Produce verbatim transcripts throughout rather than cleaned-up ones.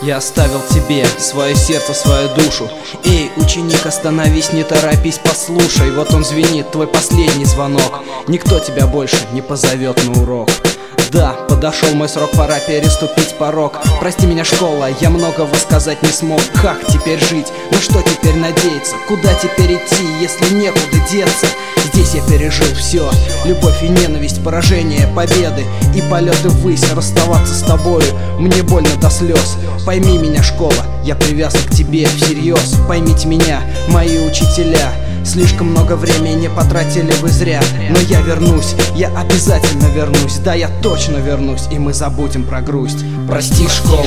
Я оставил тебе свое сердце, свою душу. Эй, ученик, остановись, не торопись, послушай. Вот он звенит, твой последний звонок. Никто тебя больше не позовет на урок. Да, подошел мой срок, пора переступить порог. Прости меня, школа, я многого сказать не смог. Как теперь жить? На что теперь надеяться? Куда теперь идти, если некуда деться? Здесь я пережил все: любовь и ненависть, поражение, победы и полеты ввысь. Расставаться с тобою мне больно до слез. Пойми меня, школа, я привязан к тебе всерьез. Поймите меня, мои учителя, слишком много времени потратили вы зря. Но я вернусь, я обязательно вернусь. Да, я точно вернусь, и мы забудем про грусть. Прости, школа,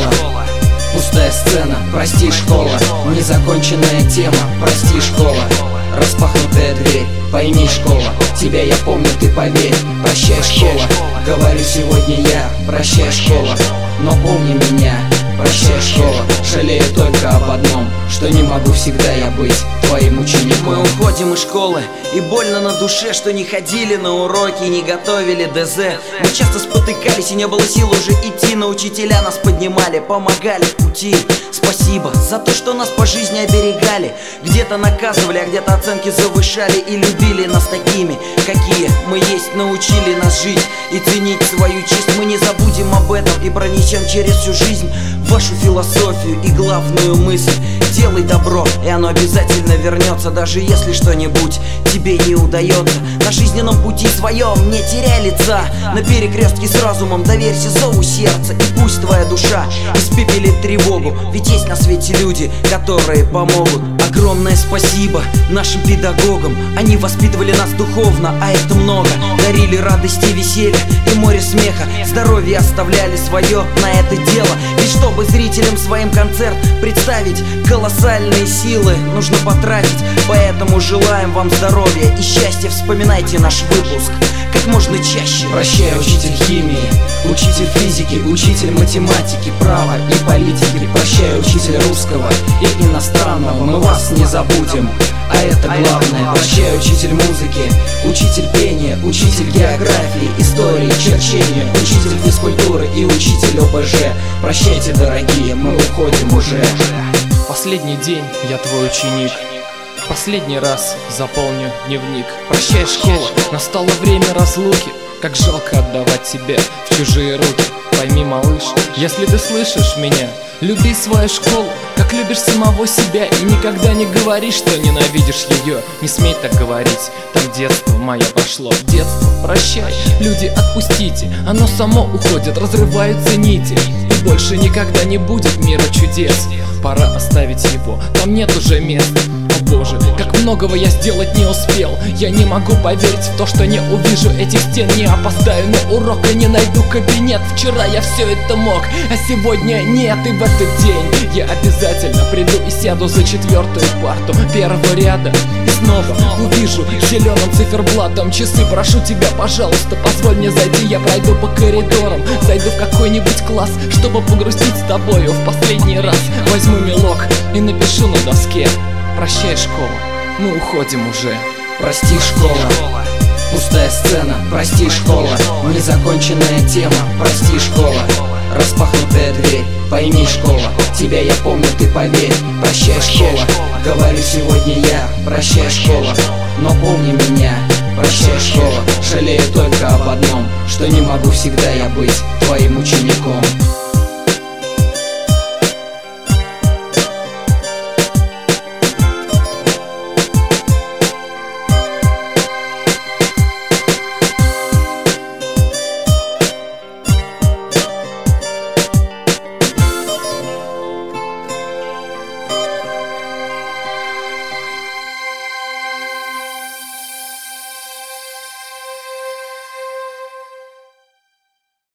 пустая сцена. Прости, школа, незаконченная тема. Прости, школа, распахнутая дверь. Пойми, школа, тебя я помню, ты поверь. Прощай, школа, говорю сегодня я. Прощай, школа, но помни меня. Прощай, школа, жалею только об одном, что не могу всегда я быть твоим учеником. Мы уходим из школы, и больно на душе, что не ходили на уроки, не готовили ДЗ. Мы часто спотыкались, и не было сил уже идти, но учителя нас поднимали, помогали в пути. Спасибо за то, что нас по жизни оберегали. Где-то наказывали, а где-то оценки завышали. И любили нас такими, какие мы есть. Научили нас жить и ценить свою честь. Мы не забудем об этом и пронесем через всю жизнь вашу философию и главную мысль: делай добро, и оно обязательно вернется. Даже если что-нибудь тебе не удается на жизненном пути своем, не теряй лица. На перекрестке с разумом доверься зову сердца, и пусть твоя душа испепелит тревогу. Ведь есть на свете люди, которые помогут. Огромное спасибо нашим педагогам. Они воспитывали нас духовно, а это много. Дарили радости, веселья и море смеха. Здоровье оставляли свое на это дело. Ведь чтобы зрителям своим концерт представить, колоссальные силы нужно потратить. Поэтому желаем вам здоровья и счастья. Вспоминайте наш выпуск как можно чаще. Прощай, учитель химии, учитель физики, учитель математики, права и политики. Прощай, учитель русского и иностранного, мы вас не забудем, а это главное. Прощай, учитель музыки, учитель пения, учитель географии, истории, черчения, учитель физкультуры и учитель ОБЖ. Прощайте, дорогие, мы уходим уже. Последний день, я твой ученик. Последний раз заполню дневник. Прощай, школа, настало время разлуки. Как жалко отдавать себя в чужие руки. Пойми, малыш, если ты слышишь меня, люби свою школу, как любишь самого себя. И никогда не говори, что ненавидишь ее. Не смей так говорить, там детство мое прошло. Детство, прощай, люди, отпустите. Оно само уходит, разрываются нити. И больше никогда не будет мира чудес. Пора оставить его, там нет уже места. О боже, как многого я сделать не успел. Я не могу поверить в то, что не увижу этих стен. Не опоздаю на урок и не найду кабинет. Вчера я все это мог, а сегодня нет. И в этот день я обязательно приду и сяду за четвертую парту первого ряда. И снова увижу зеленым циферблатом часы. Прошу тебя, пожалуйста, позволь мне зайти. Я пройду по коридорам, зайду в какой-нибудь класс, чтобы погрустить с тобою в последний раз. Возьму мелок и напишу на доске: прощай, школа, мы уходим уже. Прости, школа, пустая сцена. Прости, школа, незаконченная тема. Прости, школа, распахнутая дверь. Пойми, школа, тебя я помню, ты поверь. Прощай, школа, говорю сегодня я. Прощай, школа, но помни меня. Прощай, школа, жалею только об одном, что не могу всегда я быть твоим учеником.